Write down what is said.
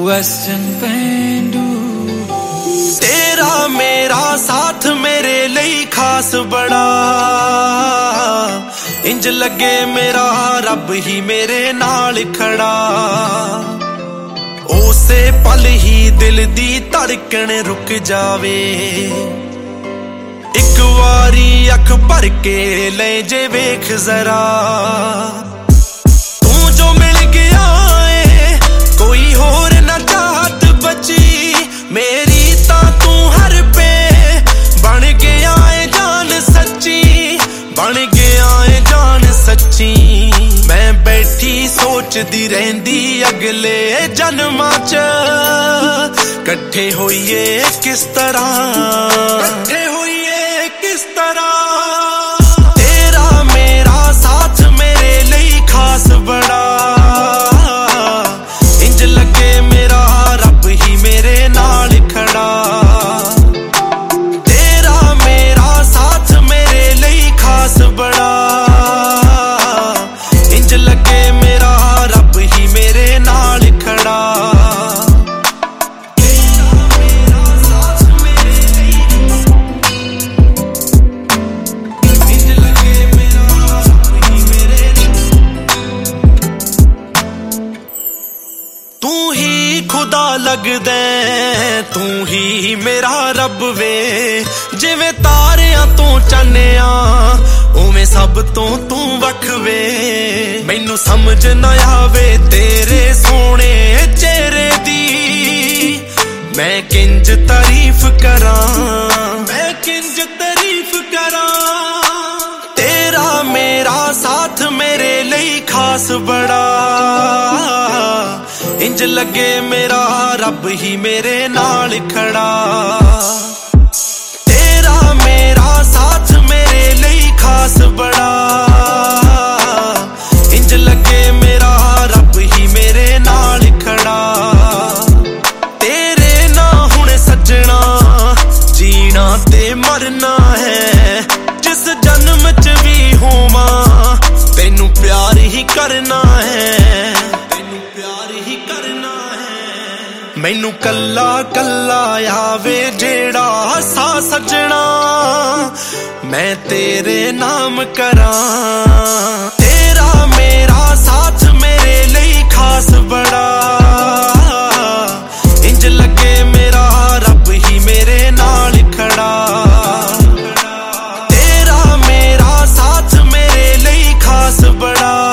Western पेंडू तेरा मेरा साथ मेरे लिए खास बड़ा, इंज लगे मेरा रब ही मेरे नाल खड़ा। उसे पल ही दिल दी धड़कन रुक जावे, एक वारी अख भर के ले जे वेख जरा। तू जो मिल गया है कोई होर ना चाहत बची, मेरी ता तू हर पे बन गया है जान सच्ची, बन गया है जान सच्ची। मैं बैठी सोचदी रहंदी अगले जन्मां च कट्ठे होइए किस तरह, कट्ठे होइए किस तरह। तेरा मेरा साथ मेरे लिए खास बड़ा, इंज लगे मेरा रब ही मेरे नाल खड़ा। तेरा मेरा साथ मेरे लिए खास बड़ा, इंज लगे मेरा रब ही मेरे नाल खड़ा। तू ही खुदा लगदा तू ही मेरा रब वे, जिवें तारियां तू चान्निया उवें सब तो तू वख वे। मैनू समझ ना आवे तेरे सोने चेहरे दी, मैं किंज तारीफ करां, मैं किंज तारीफ करां। तेरा मेरा साथ मेरे लिए खास बड़ा, इंज लगे मेरा रब ही मेरे नाल खड़ा। तेरा मेरा साथ मेरे लिए खास बड़ा, इंज लगे मेरा रब ही मेरे नाल खड़ा। तेरे ना हुण सजना जीना ते मरना है, जिस जन्म च भी होवां तैनू प्यार ही करना है, तैनू प्यार ही करना है। मैनू कल्ला कल्ला आवे जेड़ा सा सजना, मैं तेरे नाम करां। तेरा मेरा साथ मेरे लिए खास बड़ा, इंज लगे मेरा रब ही मेरे नाल खड़ा। तेरा मेरा साथ मेरे लिए खास बड़ा,